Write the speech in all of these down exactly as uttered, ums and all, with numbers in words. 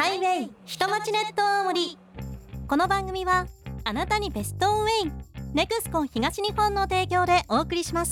ハイウェイ下町ネット大森。この番組はあなたにベストウェイネクスコ東日本の提供でお送りします。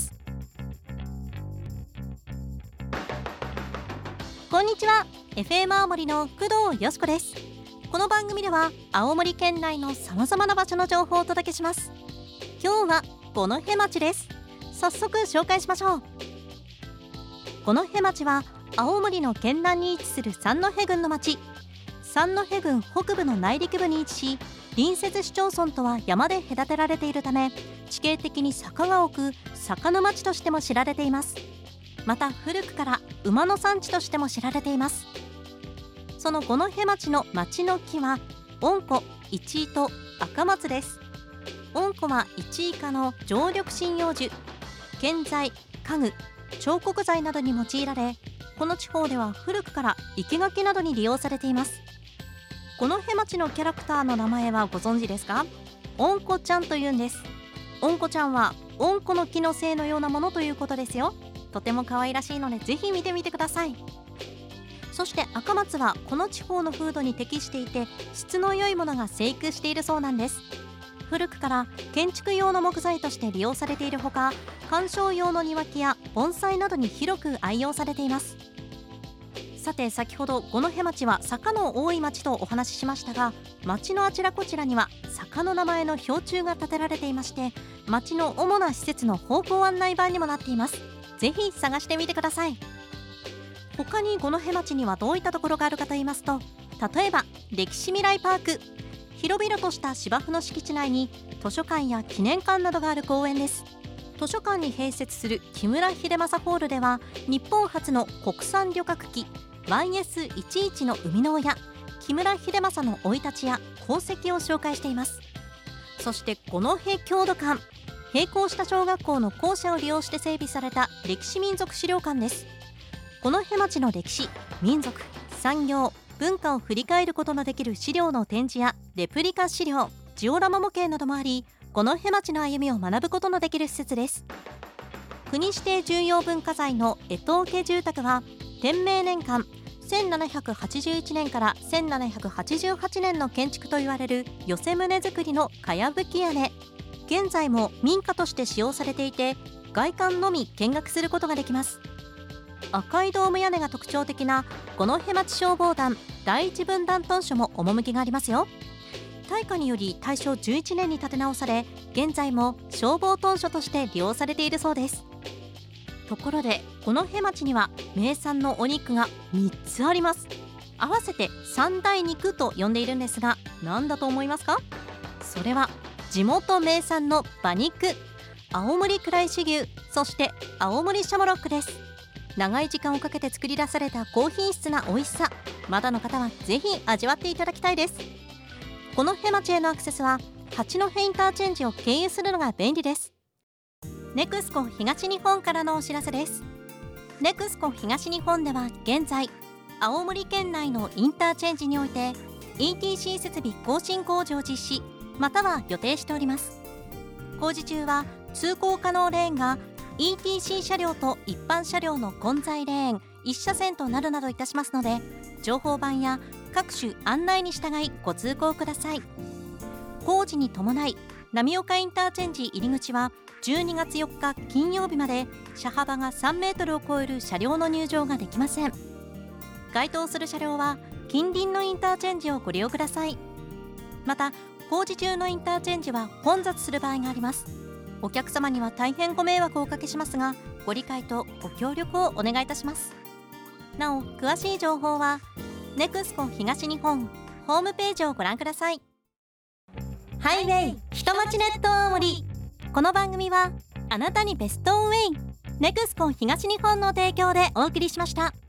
こんにちは、 エフエム 青森の工藤よしこです。この番組では青森県内のさまざまな場所の情報をお届けします。今日は五戸町です。早速紹介しましょう。五戸町は青森の県南に位置する三戸郡の町。三戸郡北部の内陸部に位置し、隣接市町村とは山で隔てられているため、地形的に坂が多く坂の町としても知られています。また古くから馬の産地としても知られています。その五戸町の町の木は御子、一位と赤松です。御子は一位科の常緑針葉樹、建材、家具、彫刻材などに用いられ、この地方では古くから生垣などに利用されています。五戸町のキャラクターの名前はご存知ですか？御子ちゃんというんです。御子ちゃんは御子の木の精のようなものということですよ。とても可愛らしいのでぜひ見てみてください。そして赤松はこの地方の風土に適していて、質の良いものが生育しているそうなんです。古くから建築用の木材として利用されているほか、観賞用の庭木や盆栽などに広く愛用されています。さて、先ほど五戸町は坂の多い町とお話ししましたが、町のあちらこちらには坂の名前の標柱が建てられていまして、町の主な施設の方向案内板にもなっています。ぜひ探してみてください。他に五戸町にはどういったところがあるかと言いますと、例えば歴史未来パーク、広々とした芝生の敷地内に図書館や記念館などがある公園です。図書館に併設する木村秀正ホールでは、日本初の国産旅客機 ワイエスじゅういち の生みの親、木村秀正の生い立ちや功績を紹介しています。そして五戸郷土館、閉校した小学校の校舎を利用して整備された歴史民族資料館です。五戸町の歴史、民族、産業、文化を振り返ることのできる資料の展示やレプリカ資料、ジオラマ模型などもあり、五戸町の歩みを学ぶことのできる施設です。国指定重要文化財の江藤家住宅は、天明年間せんななひゃくはちじゅういちねんからせんななひゃくはちじゅうはちねんの建築といわれる寄せ棟造りのかやぶき屋根。現在も民家として使用されていて、外観のみ見学することができます。赤いドーム屋根が特徴的な五戸町消防団第一分団屯所も趣がありますよ。大火により大正じゅういちねんに建て直され、現在も消防屯所として利用されているそうです。ところで五戸町には名産のお肉がみっつあります。合わせて三大肉と呼んでいるんですが、何だと思いますか？それは地元名産の馬肉、青森倉石牛、そして青森シャモロックです。長い時間をかけて作り出された高品質な美味しさ、まだの方はぜひ味わっていただきたいです。五戸町へのアクセスは八戸インターチェンジを経由するのが便利です。ネクスコ東日本からのお知らせです。ネクスコ東日本では現在、青森県内のインターチェンジにおいて イーティーシー 設備更新工事を実施、または予定しております。工事中は通行可能レーンが イーティーシー 車両と一般車両の混在レーンいち車線となるなどいたしますので、情報板や各種案内に従いご通行ください。工事に伴い浪岡インターチェンジ入り口はじゅうにがつよっか金曜日まで車幅がさんメートルを超える車両の入場ができません。該当する車両は近隣のインターチェンジをご利用ください。また工事中のインターチェンジは混雑する場合があります。お客様には大変ご迷惑をおかけしますが、ご理解とご協力をお願いいたします。なお詳しい情報はネクスコ東日本ホームページをご覧ください。ハイウェイ下町ネット大森。この番組はあなたにベストウェイネクスコ東日本の提供でお送りしました。